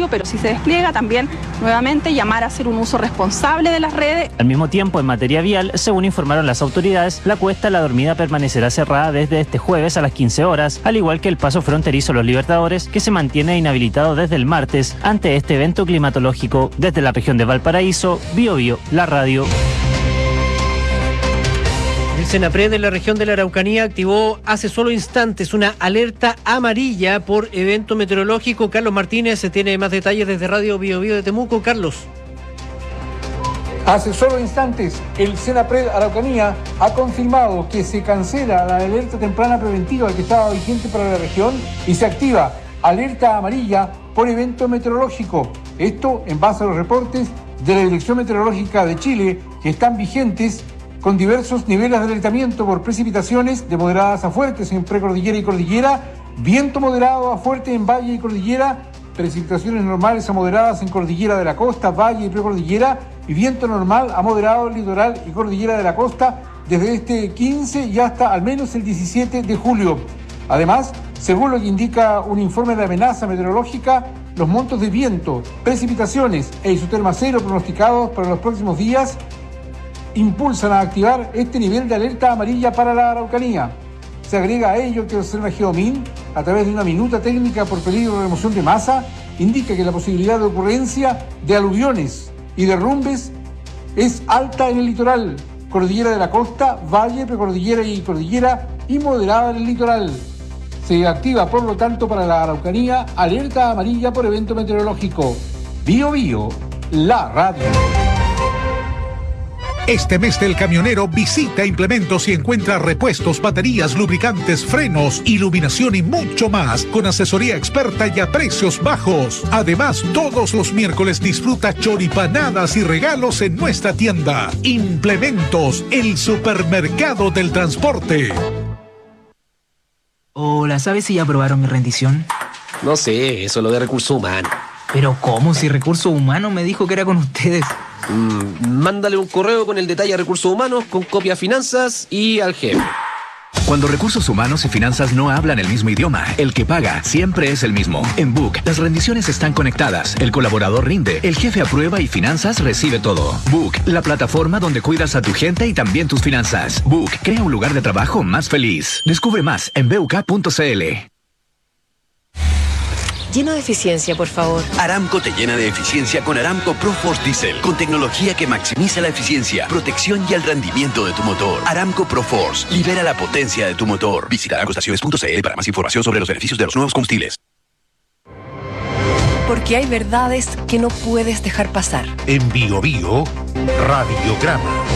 Julio, pero si se despliega también nuevamente llamar a hacer un uso responsable de las redes. Al mismo tiempo, en materia vial, según informaron las autoridades, la Cuesta La Dormida permanecerá cerrada desde este jueves a las 15 horas, al igual que el paso fronterizo Los Libertadores, que se mantiene inhabilitado desde el martes ante este evento climatológico. Desde la región de Valparaíso, Biobío, la radio. El Senapred de la región de la Araucanía activó hace solo instantes una alerta amarilla por evento meteorológico. Carlos Martínez tiene más detalles desde Radio Biobío de Temuco. Carlos. Hace solo instantes, el Senapred Araucanía ha confirmado que se cancela la alerta temprana preventiva que estaba vigente para la región y se activa alerta amarilla por evento meteorológico. Esto en base a los reportes de la Dirección Meteorológica de Chile que están vigentes con diversos niveles de alertamiento por precipitaciones de moderadas a fuertes en precordillera y cordillera, viento moderado a fuerte en valle y cordillera, precipitaciones normales a moderadas en cordillera de la costa, valle y precordillera, y viento normal a moderado en litoral y cordillera de la costa desde este 15 y hasta al menos el 17 de julio. Además, según lo que indica un informe de amenaza meteorológica, los montos de viento, precipitaciones e isoterma cero pronosticados para los próximos días impulsan a activar este nivel de alerta amarilla para la Araucanía. Se agrega a ello que observa Geomin, a través de una minuta técnica por peligro de remoción de masa, indica que la posibilidad de ocurrencia de aluviones y derrumbes es alta en el litoral, cordillera de la costa, valle, precordillera y cordillera, y moderada en el litoral. Se activa, por lo tanto, para la Araucanía, alerta amarilla por evento meteorológico. Biobío, la radio. Este mes del camionero visita Implementos y encuentra repuestos, baterías, lubricantes, frenos, iluminación y mucho más con asesoría experta y a precios bajos. Además, todos los miércoles disfruta choripanadas y regalos en nuestra tienda. Implementos, el supermercado del transporte. Hola, ¿sabes si ya aprobaron mi rendición? No sé, eso lo de recursos humanos. Pero ¿cómo? Si Recursos Humanos me dijo que era con ustedes. Mándale un correo con el detalle a Recursos Humanos, con copia a Finanzas y al jefe. Cuando Recursos Humanos y Finanzas no hablan el mismo idioma, el que paga siempre es el mismo. En Book, las rendiciones están conectadas, el colaborador rinde, el jefe aprueba y Finanzas recibe todo. Book, la plataforma donde cuidas a tu gente y también tus finanzas. Book, crea un lugar de trabajo más feliz. Descubre más en buk.cl. Lleno de eficiencia, por favor. Aramco te llena de eficiencia con Aramco ProForce Diesel, con tecnología que maximiza la eficiencia, protección y el rendimiento de tu motor. Aramco ProForce, libera la potencia de tu motor. Visita aramcoestaciones.cl para más información sobre los beneficios de los nuevos combustibles. Porque hay verdades que no puedes dejar pasar. En Biobío, Radiograma.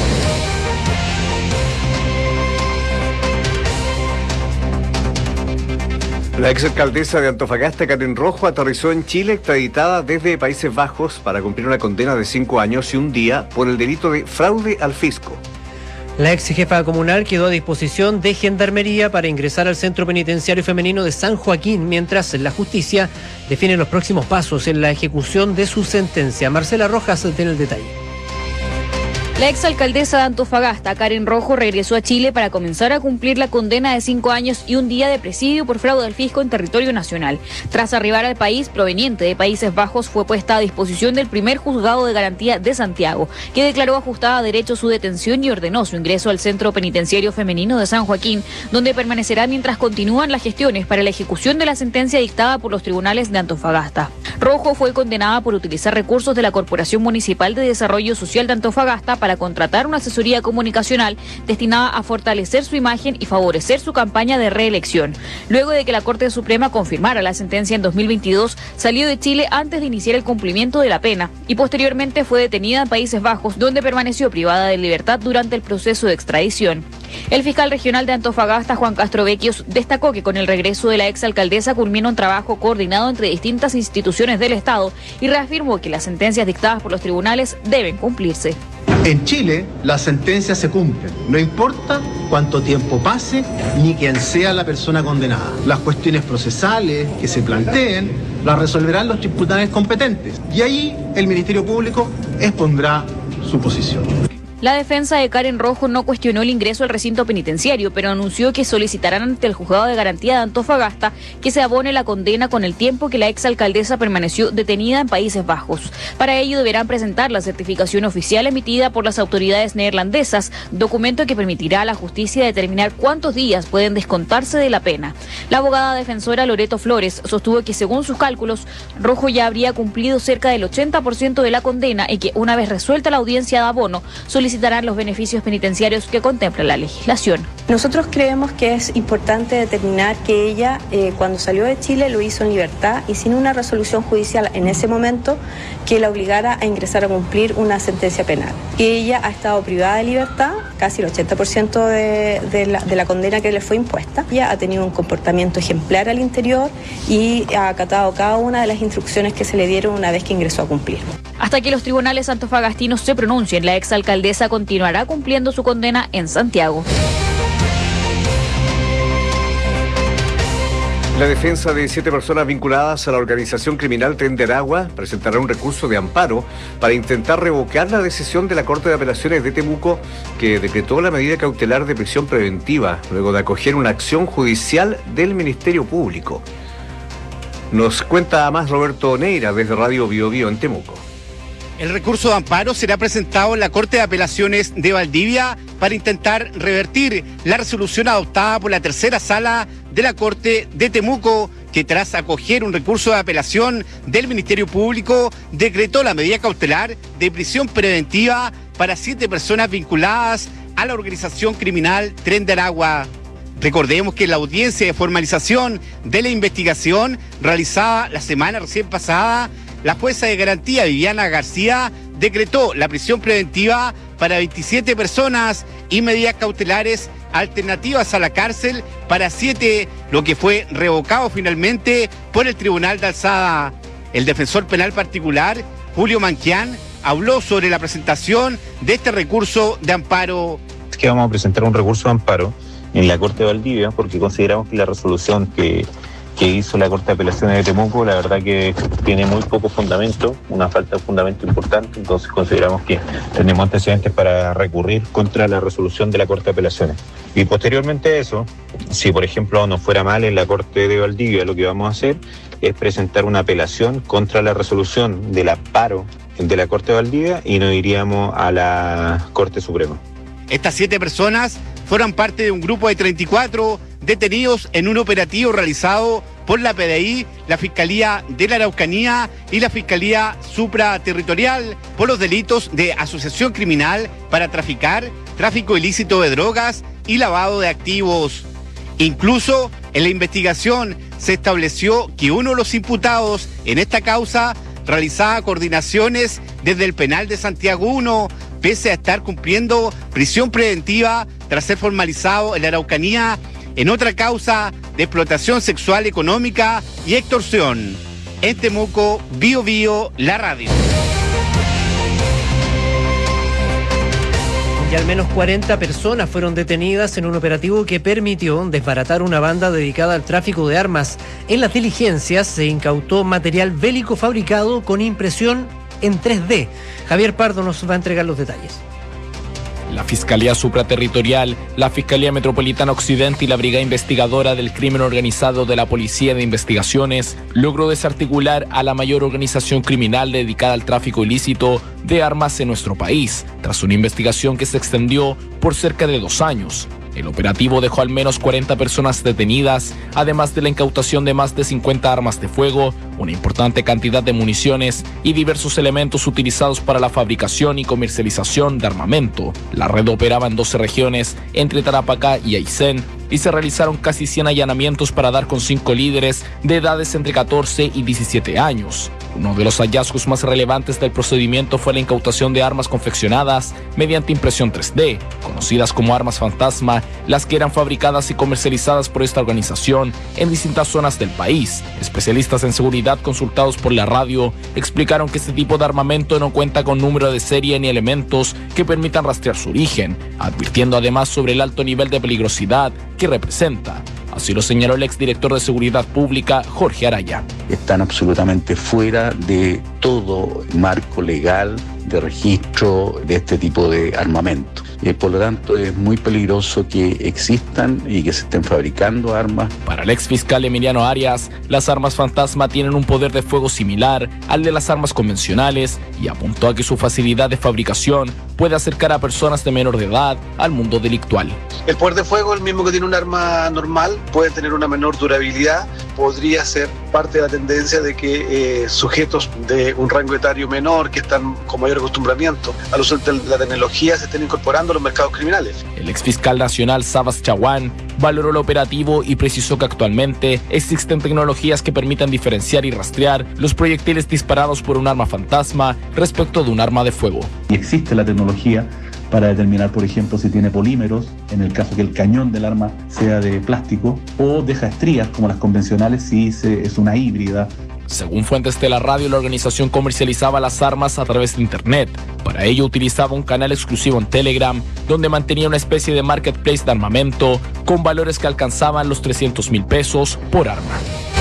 La exalcaldesa de Antofagasta, Karen Rojo, aterrizó en Chile extraditada desde Países Bajos para cumplir una condena de 5 años y un día por el delito de fraude al fisco. La ex jefa comunal quedó a disposición de Gendarmería para ingresar al Centro Penitenciario Femenino de San Joaquín, mientras la justicia define los próximos pasos en la ejecución de su sentencia. Marcela Rojas tiene el detalle. La exalcaldesa de Antofagasta, Karen Rojo, regresó a Chile para comenzar a cumplir la condena de 5 años y un día de presidio por fraude al fisco en territorio nacional. Tras arribar al país, proveniente de Países Bajos, fue puesta a disposición del primer juzgado de garantía de Santiago, que declaró ajustada a derecho su detención y ordenó su ingreso al Centro Penitenciario Femenino de San Joaquín, donde permanecerá mientras continúan las gestiones para la ejecución de la sentencia dictada por los tribunales de Antofagasta. Rojo fue condenada por utilizar recursos de la Corporación Municipal de Desarrollo Social de Antofagasta para contratar una asesoría comunicacional destinada a fortalecer su imagen y favorecer su campaña de reelección. Luego de que la Corte Suprema confirmara la sentencia en 2022, salió de Chile antes de iniciar el cumplimiento de la pena y posteriormente fue detenida en Países Bajos, donde permaneció privada de libertad durante el proceso de extradición. El fiscal regional de Antofagasta, Juan Castro Vecchios, destacó que con el regreso de la exalcaldesa culmina un trabajo coordinado entre distintas instituciones del Estado y reafirmó que las sentencias dictadas por los tribunales deben cumplirse. En Chile, las sentencias se cumplen, no importa cuánto tiempo pase ni quién sea la persona condenada. Las cuestiones procesales que se planteen las resolverán los tribunales competentes y ahí el Ministerio Público expondrá su posición. La defensa de Karen Rojo no cuestionó el ingreso al recinto penitenciario, pero anunció que solicitarán ante el Juzgado de Garantía de Antofagasta que se abone la condena con el tiempo que la exalcaldesa permaneció detenida en Países Bajos. Para ello deberán presentar la certificación oficial emitida por las autoridades neerlandesas, documento que permitirá a la justicia determinar cuántos días pueden descontarse de la pena. La abogada defensora Loreto Flores sostuvo que según sus cálculos, Rojo ya habría cumplido cerca del 80% de la condena y que una vez resuelta la audiencia de abono, solicitarán los beneficios penitenciarios que contempla la legislación. Nosotros creemos que es importante determinar que ella, cuando salió de Chile, lo hizo en libertad y sin una resolución judicial en ese momento que la obligara a ingresar a cumplir una sentencia penal. Y ella ha estado privada de libertad, casi el 80% de la condena que le fue impuesta. Ella ha tenido un comportamiento ejemplar al interior y ha acatado cada una de las instrucciones que se le dieron una vez que ingresó a cumplir. Hasta que los tribunales antofagastinos se pronuncien, la exalcaldesa continuará cumpliendo su condena en Santiago. La defensa de 7 personas vinculadas a la organización criminal Tren de Aragua presentará un recurso de amparo para intentar revocar la decisión de la Corte de Apelaciones de Temuco que decretó la medida cautelar de prisión preventiva luego de acoger una acción judicial del Ministerio Público. Nos cuenta más Roberto Neira desde Radio Bio Bio en Temuco. El recurso de amparo será presentado en la Corte de Apelaciones de Valdivia para intentar revertir la resolución adoptada por la tercera sala de la Corte de Temuco, que tras acoger un recurso de apelación del Ministerio Público, decretó la medida cautelar de prisión preventiva para 7 personas vinculadas a la organización criminal Tren de Aragua. Recordemos que en la audiencia de formalización de la investigación realizada la semana recién pasada, la jueza de garantía Viviana García decretó la prisión preventiva para 27 personas y medidas cautelares alternativas a la cárcel para 7, lo que fue revocado finalmente por el Tribunal de Alzada. El defensor penal particular, Julio Manquián, habló sobre la presentación de este recurso de amparo. Es que vamos a presentar un recurso de amparo en la Corte de Valdivia porque consideramos que la resolución que hizo la Corte de Apelaciones de Temuco, la verdad que tiene muy poco fundamento, una falta de fundamento importante, entonces consideramos que tenemos antecedentes para recurrir contra la resolución de la Corte de Apelaciones. Y posteriormente a eso, si por ejemplo nos fuera mal en la Corte de Valdivia, lo que vamos a hacer es presentar una apelación contra la resolución del amparo de la Corte de Valdivia y nos iríamos a la Corte Suprema. Estas 7 personas fueron parte de un grupo de 34 detenidos en un operativo realizado por la PDI, la Fiscalía de la Araucanía y la Fiscalía Supraterritorial por los delitos de asociación criminal para traficar, tráfico ilícito de drogas y lavado de activos. Incluso en la investigación se estableció que uno de los imputados en esta causa realizaba coordinaciones desde el penal de Santiago 1, pese a estar cumpliendo prisión preventiva tras ser formalizado en la Araucanía en otra causa de explotación sexual económica y extorsión. En Temuco, Bio Bio, la radio. Y al menos 40 personas fueron detenidas en un operativo que permitió desbaratar una banda dedicada al tráfico de armas. En las diligencias se incautó material bélico fabricado con impresión en 3D. Javier Pardo nos va a entregar los detalles. La Fiscalía Supraterritorial, la Fiscalía Metropolitana Occidente y la Brigada Investigadora del Crimen Organizado de la Policía de Investigaciones logró desarticular a la mayor organización criminal dedicada al tráfico ilícito de armas en nuestro país, tras una investigación que se extendió por cerca de 2 años. El operativo dejó al menos 40 personas detenidas, además de la incautación de más de 50 armas de fuego, una importante cantidad de municiones y diversos elementos utilizados para la fabricación y comercialización de armamento. La red operaba en 12 regiones, entre Tarapacá y Aysén, y se realizaron casi 100 allanamientos para dar con 5 líderes de edades entre 14 y 17 años. Uno de los hallazgos más relevantes del procedimiento fue la incautación de armas confeccionadas mediante impresión 3D, conocidas como armas fantasma, las que eran fabricadas y comercializadas por esta organización en distintas zonas del país. Especialistas en seguridad consultados por la radio explicaron que este tipo de armamento no cuenta con número de serie ni elementos que permitan rastrear su origen, advirtiendo además sobre el alto nivel de peligrosidad que representa. Así lo señaló el exdirector de Seguridad Pública, Jorge Araya. Están absolutamente fuera de todo marco legal de registro de este tipo de armamento. Por lo tanto, es muy peligroso que existan y que se estén fabricando armas. Para el exfiscal Emiliano Arias, las armas fantasma tienen un poder de fuego similar al de las armas convencionales y apuntó a que su facilidad de fabricación puede acercar a personas de menor de edad al mundo delictual. El poder de fuego, el mismo que tiene un arma normal, puede tener una menor durabilidad. Podría ser parte de la tendencia de que sujetos de un rango etario menor, que están con mayor acostumbramiento al uso de la tecnología, se estén incorporando a los mercados criminales. El exfiscal nacional Sabas Chaguán valoró el operativo y precisó que actualmente existen tecnologías que permitan diferenciar y rastrear los proyectiles disparados por un arma fantasma respecto de un arma de fuego. Y existe la tecnología para determinar, por ejemplo, si tiene polímeros, en el caso que el cañón del arma sea de plástico, o deja estrías como las convencionales si es una híbrida. Según fuentes de la radio, la organización comercializaba las armas a través de internet. Para ello utilizaba un canal exclusivo en Telegram, donde mantenía una especie de marketplace de armamento con valores que alcanzaban los 300,000 pesos por arma.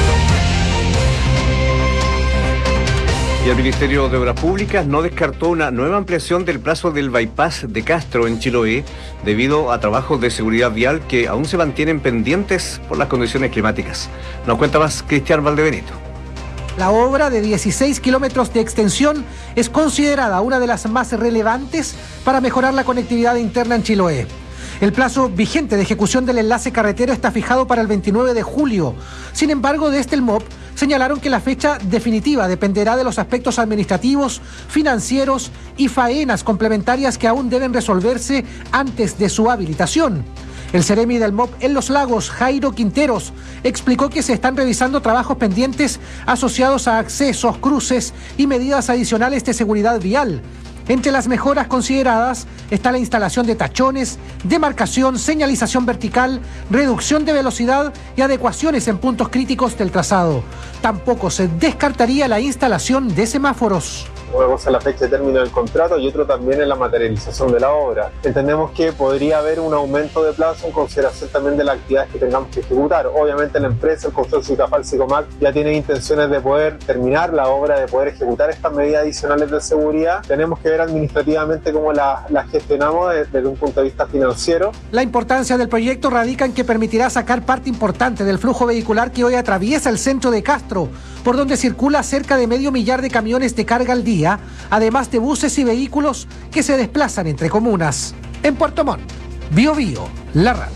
Y el Ministerio de Obras Públicas no descartó una nueva ampliación del plazo del bypass de Castro en Chiloé debido a trabajos de seguridad vial que aún se mantienen pendientes por las condiciones climáticas. Nos cuenta más Cristian Valdebenito. La obra de 16 kilómetros de extensión es considerada una de las más relevantes para mejorar la conectividad interna en Chiloé. El plazo vigente de ejecución del enlace carretero está fijado para el 29 de julio. Sin embargo, desde el MOP señalaron que la fecha definitiva dependerá de los aspectos administrativos, financieros y faenas complementarias que aún deben resolverse antes de su habilitación. El seremi del MOP en Los Lagos, Jairo Quinteros, explicó que se están revisando trabajos pendientes asociados a accesos, cruces y medidas adicionales de seguridad vial. Entre las mejoras consideradas está la instalación de tachones, demarcación, señalización vertical, reducción de velocidad y adecuaciones en puntos críticos del trazado. Tampoco se descartaría la instalación de semáforos. Una cosa es la fecha de término del contrato y otro también es la materialización de la obra. Entendemos que podría haber un aumento de plazo en consideración también de las actividades que tengamos que ejecutar. Obviamente la empresa, el consorcio Itafal-Sicomac, ya tiene intenciones de poder terminar la obra, de poder ejecutar estas medidas adicionales de seguridad. Tenemos que ver administrativamente cómo la gestionamos desde un punto de vista financiero. La importancia del proyecto radica en que permitirá sacar parte importante del flujo vehicular que hoy atraviesa el centro de Castro, por donde circula cerca de 500,000 de camiones de carga al día, además de buses y vehículos que se desplazan entre comunas. En Puerto Montt, Bio Bio, la radio.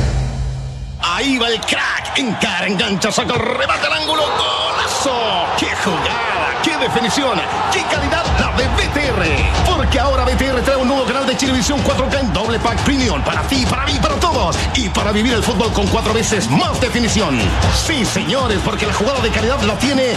Ahí va el crack, encara, engancha, saca el remate al ángulo, ¡golazo! ¡Qué jugada! ¡Qué definición! ¡Qué calidad la de BTR! Porque ahora BTR trae un nuevo canal de Chilevisión 4K en doble pack premium para ti, para mí, para todos y para vivir el fútbol con 4 veces más definición. Sí, señores, porque la jugada de calidad la tiene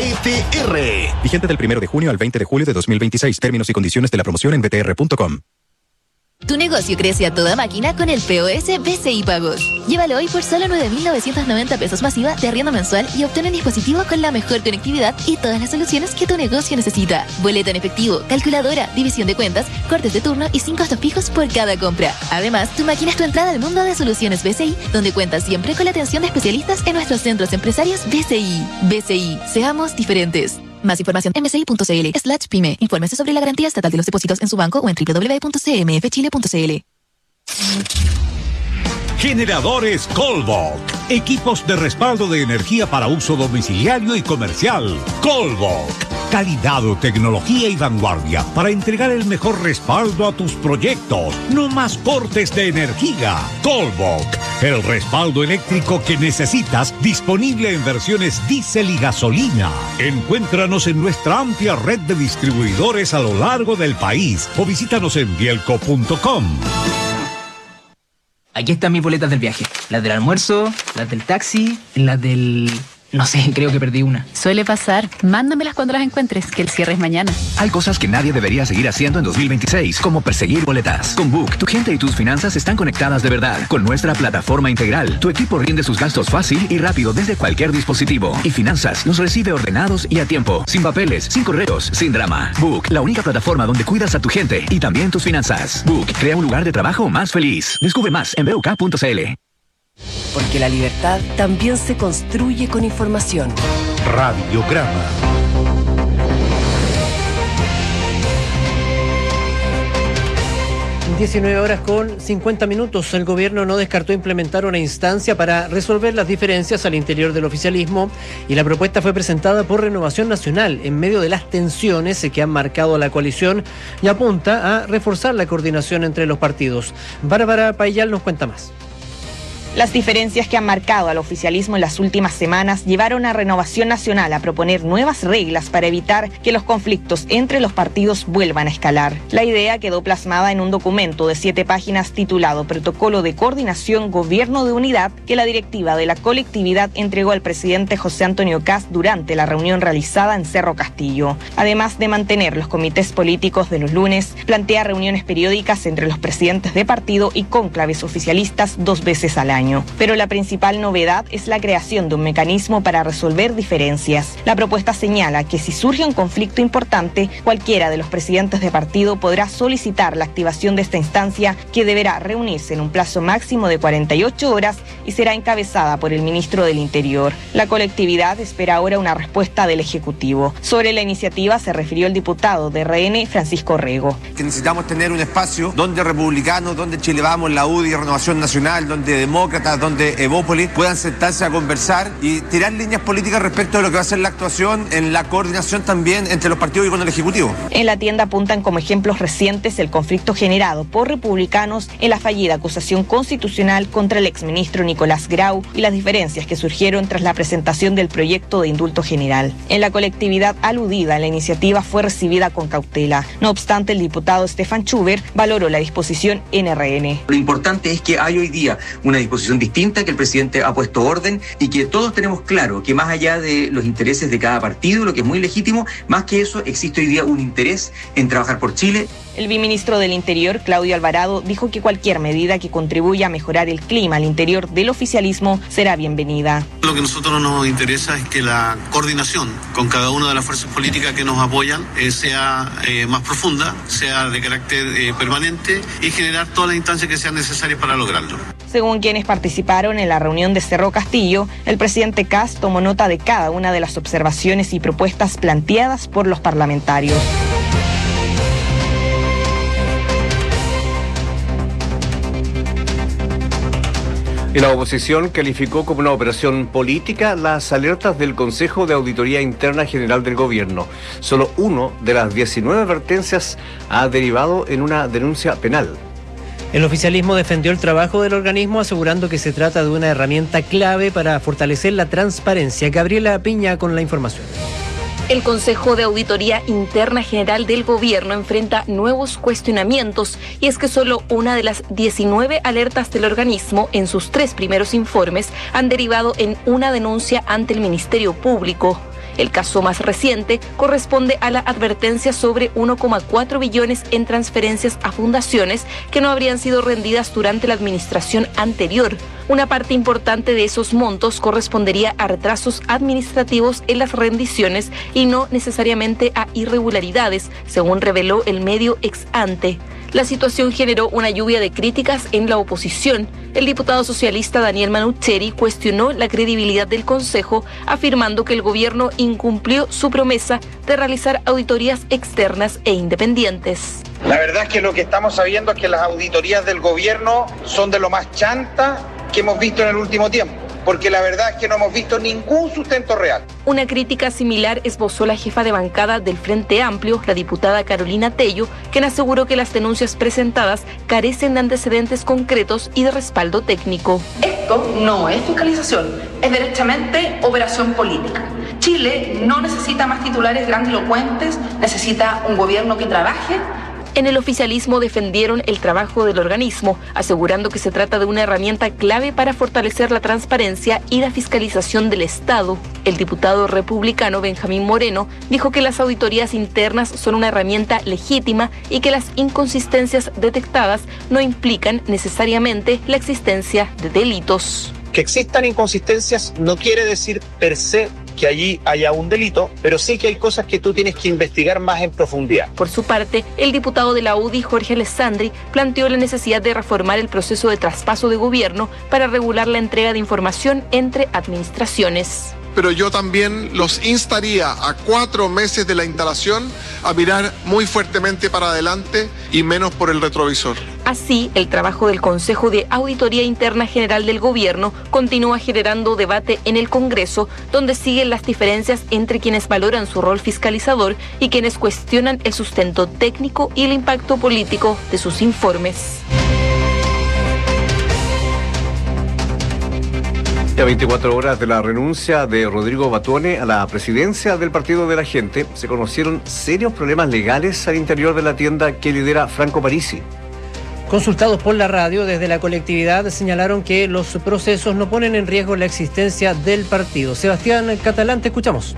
BTR. Vigente del 1 de junio al 20 de julio de 2026. Términos y condiciones de la promoción en btr.com. Tu negocio crece a toda máquina con el POS BCI Pagos. Llévalo hoy por solo 9.990 pesos masiva de arriendo mensual y obtén un dispositivo con la mejor conectividad y todas las soluciones que tu negocio necesita. Boleta en efectivo, calculadora, división de cuentas, cortes de turno y 5 costos fijos por cada compra. Además, tu máquina es tu entrada al mundo de soluciones BCI, donde cuentas siempre con la atención de especialistas en nuestros centros empresarios BCI. BCI, seamos diferentes. Más información en mci.cl/pyme. Infórmese sobre la garantía estatal de los depósitos en su banco o en www.cmfchile.cl. Generadores Colbok. Equipos de respaldo de energía para uso domiciliario y comercial. Colbok. Calidad, tecnología y vanguardia para entregar el mejor respaldo a tus proyectos. No más cortes de energía. Colbok. El respaldo eléctrico que necesitas, disponible en versiones diésel y gasolina. Encuéntranos en nuestra amplia red de distribuidores a lo largo del país o visítanos en bielco.com. Aquí están mis boletas del viaje. Las del almuerzo, las del taxi, las del... No sé, creo que perdí una. Suele pasar. Mándamelas cuando las encuentres, que el cierre es mañana. Hay cosas que nadie debería seguir haciendo en 2026, como perseguir boletas. Con Book, tu gente y tus finanzas están conectadas de verdad. Con nuestra plataforma integral, tu equipo rinde sus gastos fácil y rápido desde cualquier dispositivo. Y Finanzas los recibe ordenados y a tiempo. Sin papeles, sin correos, sin drama. Book, la única plataforma donde cuidas a tu gente y también tus finanzas. Book, crea un lugar de trabajo más feliz. Descubre más en BUK.cl. Porque la libertad también se construye con información. Radiograma. 19:50. El gobierno no descartó implementar una instancia para resolver las diferencias al interior del oficialismo y la propuesta fue presentada por Renovación Nacional en medio de las tensiones que han marcado a la coalición y apunta a reforzar la coordinación entre los partidos. Bárbara Payal nos cuenta más. Las diferencias que han marcado al oficialismo en las últimas semanas llevaron a Renovación Nacional a proponer nuevas reglas para evitar que los conflictos entre los partidos vuelvan a escalar. La idea quedó plasmada en un documento de 7 páginas titulado Protocolo de Coordinación Gobierno de Unidad que la directiva de la colectividad entregó al presidente José Antonio Kast durante la reunión realizada en Cerro Castillo. Además de mantener los comités políticos de los lunes, plantea reuniones periódicas entre los presidentes de partido y cónclaves oficialistas 2 veces al año. Pero la principal novedad es la creación de un mecanismo para resolver diferencias. La propuesta señala que si surge un conflicto importante, cualquiera de los presidentes de partido podrá solicitar la activación de esta instancia, que deberá reunirse en un plazo máximo de 48 horas y será encabezada por el ministro del Interior. La colectividad espera ahora una respuesta del Ejecutivo. Sobre la iniciativa se refirió el diputado de RN, Francisco Rego. Que necesitamos tener un espacio donde republicanos, donde Chile Vamos, la UDI, Renovación Nacional, donde demócratas, donde Evópolis puedan sentarse a conversar y tirar líneas políticas respecto de lo que va a ser la actuación en la coordinación también entre los partidos y con el Ejecutivo. En la tienda apuntan como ejemplos recientes el conflicto generado por republicanos en la fallida acusación constitucional contra el exministro Nicolás Grau y las diferencias que surgieron tras la presentación del proyecto de indulto general. En la colectividad aludida, la iniciativa fue recibida con cautela. No obstante, el diputado Stefan Schubert valoró la disposición en RN. Lo importante es que hay hoy día una disposición distinta, que el presidente ha puesto orden y que todos tenemos claro que más allá de los intereses de cada partido, lo que es muy legítimo, más que eso existe hoy día un interés en trabajar por Chile. El viceministro del Interior, Claudio Alvarado, dijo que cualquier medida que contribuya a mejorar el clima al interior del oficialismo será bienvenida. Lo que a nosotros nos interesa es que la coordinación con cada una de las fuerzas políticas que nos apoyan sea más profunda, sea de carácter permanente y generar todas las instancias que sean necesarias para lograrlo. Según quienes participaron en la reunión de Cerro Castillo, el presidente Kast tomó nota de cada una de las observaciones y propuestas planteadas por los parlamentarios. Y la oposición calificó como una operación política las alertas del Consejo de Auditoría Interna General del Gobierno. Solo uno de las 19 advertencias ha derivado en una denuncia penal. El oficialismo defendió el trabajo del organismo, asegurando que se trata de una herramienta clave para fortalecer la transparencia. Gabriela Piña con la información. El Consejo de Auditoría Interna General del Gobierno enfrenta nuevos cuestionamientos, y es que solo una de las 19 alertas del organismo en sus 3 primeros informes han derivado en una denuncia ante el Ministerio Público. El caso más reciente corresponde a la advertencia sobre 1,4 billones en transferencias a fundaciones que no habrían sido rendidas durante la administración anterior. Una parte importante de esos montos correspondería a retrasos administrativos en las rendiciones y no necesariamente a irregularidades, según reveló el medio Ex Ante. La situación generó una lluvia de críticas en la oposición. El diputado socialista Daniel Manucheri cuestionó la credibilidad del Consejo, afirmando que el gobierno incumplió su promesa de realizar auditorías externas e independientes. La verdad es que lo que estamos sabiendo es que las auditorías del gobierno son de lo más chanta que hemos visto en el último tiempo, porque la verdad es que no hemos visto ningún sustento real. Una crítica similar esbozó la jefa de bancada del Frente Amplio, la diputada Carolina Tello, quien aseguró que las denuncias presentadas carecen de antecedentes concretos y de respaldo técnico. Esto no es fiscalización, es derechamente operación política. Chile no necesita más titulares grandilocuentes, necesita un gobierno que trabaje. En el oficialismo defendieron el trabajo del organismo, asegurando que se trata de una herramienta clave para fortalecer la transparencia y la fiscalización del Estado. El diputado republicano Benjamín Moreno dijo que las auditorías internas son una herramienta legítima y que las inconsistencias detectadas no implican necesariamente la existencia de delitos. Que existan inconsistencias no quiere decir per se que allí haya un delito, pero sí que hay cosas que tú tienes que investigar más en profundidad. Por su parte, el diputado de la UDI, Jorge Alessandri, planteó la necesidad de reformar el proceso de traspaso de gobierno para regular la entrega de información entre administraciones. pero yo también los instaría a 4 meses de la instalación a mirar muy fuertemente para adelante y menos por el retrovisor. Así, el trabajo del Consejo de Auditoría Interna General del Gobierno continúa generando debate en el Congreso, donde siguen las diferencias entre quienes valoran su rol fiscalizador y quienes cuestionan el sustento técnico y el impacto político de sus informes. A 24 horas de la renuncia de Rodrigo Batuone a la presidencia del Partido de la Gente, se conocieron serios problemas legales al interior de la tienda que lidera Franco Parisi. Consultados por la radio desde la colectividad señalaron que los procesos no ponen en riesgo la existencia del partido. Sebastián Catalán, te escuchamos.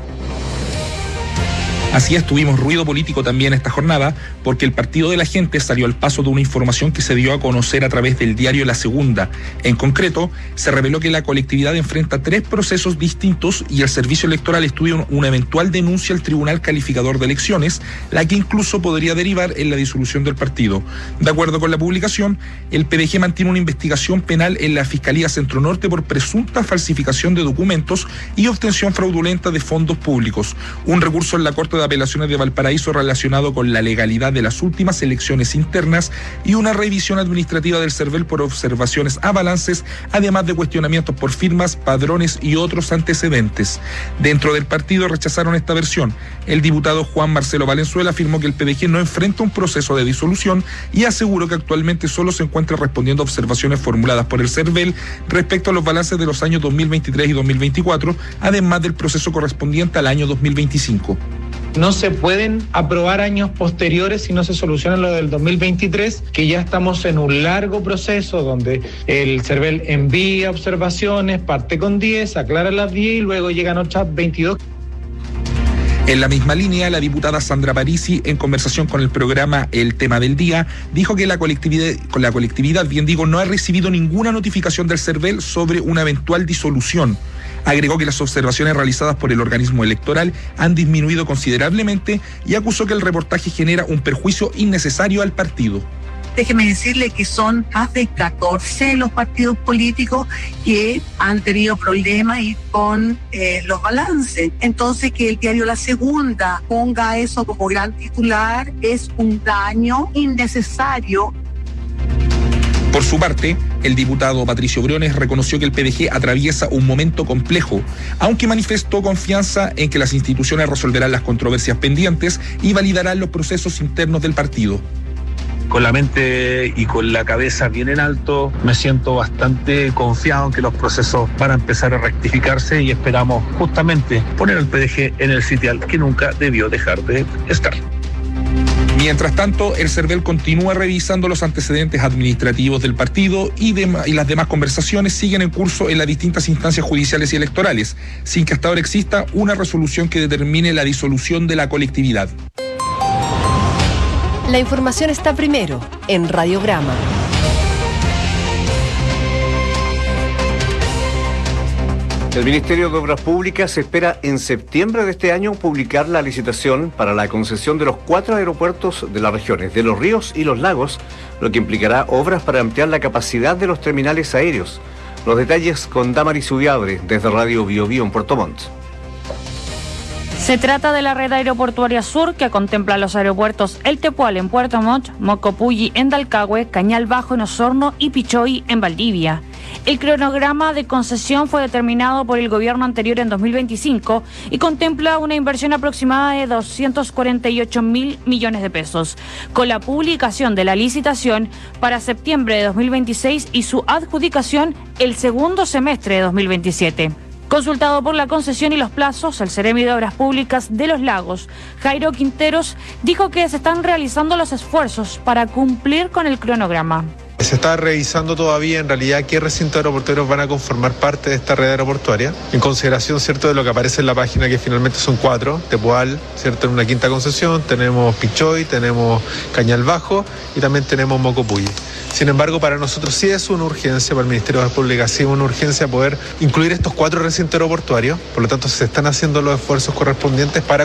Así es, tuvimos ruido político también esta jornada porque el Partido de la Gente salió al paso de una información que se dio a conocer a través del diario La Segunda. En concreto, se reveló que la colectividad enfrenta 3 procesos distintos y el Servicio Electoral estudia una eventual denuncia al Tribunal Calificador de Elecciones, la que incluso podría derivar en la disolución del partido. De acuerdo con la publicación, el PDG mantiene una investigación penal en la Fiscalía Centro Norte por presunta falsificación de documentos y obtención fraudulenta de fondos públicos. Un recurso en la Corte de Apelaciones de Valparaíso relacionado con la legalidad de las últimas elecciones internas y una revisión administrativa del CERVEL por observaciones a balances, además de cuestionamientos por firmas, padrones y otros antecedentes. Dentro del partido rechazaron esta versión. El diputado Juan Marcelo Valenzuela afirmó que el PDG no enfrenta un proceso de disolución y aseguró que actualmente solo se encuentra respondiendo a observaciones formuladas por el CERVEL respecto a los balances de los años 2023 y 2024, además del proceso correspondiente al año 2025. No se pueden aprobar años posteriores si no se soluciona lo del 2023, que ya estamos en un largo proceso donde el CERVEL envía observaciones, parte con 10, aclara las 10 y luego llegan otras 22. En la misma línea, la diputada Sandra Parisi, en conversación con el programa El Tema del Día, dijo que la colectividad, no ha recibido ninguna notificación del CERVEL sobre una eventual disolución. Agregó que las observaciones realizadas por el organismo electoral han disminuido considerablemente y acusó que el reportaje genera un perjuicio innecesario al partido. Déjeme decirle que son más de 14 los partidos políticos que han tenido problemas con los balances. Entonces, que el diario La Segunda ponga eso como gran titular es un daño innecesario. Por su parte, el diputado Patricio Briones reconoció que el PDG atraviesa un momento complejo, aunque manifestó confianza en que las instituciones resolverán las controversias pendientes y validarán los procesos internos del partido. Con la mente y con la cabeza bien en alto, me siento bastante confiado en que los procesos van a empezar a rectificarse y esperamos justamente poner al PDG en el sitial que nunca debió dejar de estar. Mientras tanto, el CERVEL continúa revisando los antecedentes administrativos del partido y las demás conversaciones siguen en curso en las distintas instancias judiciales y electorales, sin que hasta ahora exista una resolución que determine la disolución de la colectividad. La información está primero en Radiograma. El Ministerio de Obras Públicas espera en septiembre de este año publicar la licitación para la concesión de los 4 aeropuertos de las regiones de Los Ríos y Los Lagos, lo que implicará obras para ampliar la capacidad de los terminales aéreos. Los detalles con Damaris Ubiabre desde Radio Bio Bio en Puerto Montt. Se trata de la red aeroportuaria sur que contempla los aeropuertos El Tepual en Puerto Montt, Mocopulli en Dalcahue, Cañal Bajo en Osorno y Pichoy en Valdivia. El cronograma de concesión fue determinado por el gobierno anterior en 2025 y contempla una inversión aproximada de 248.000 millones de pesos, con la publicación de la licitación para septiembre de 2026 y su adjudicación el segundo semestre de 2027. Consultado por la concesión y los plazos, el Seremi de Obras Públicas de Los Lagos, Jairo Quinteros, dijo que se están realizando los esfuerzos para cumplir con el cronograma. Se está revisando todavía en realidad qué recintos aeroportuarios van a conformar parte de esta red aeroportuaria, en consideración, ¿cierto?, de lo que aparece en la página, que finalmente son 4, Tepual, ¿cierto?, en una quinta concesión, tenemos Pichoy, tenemos Cañal Bajo y también tenemos Mocopulli. Sin embargo, para nosotros sí es una urgencia, para el Ministerio de Obras Públicas sí es una urgencia poder incluir estos 4 recintos aeroportuarios, por lo tanto se están haciendo los esfuerzos correspondientes para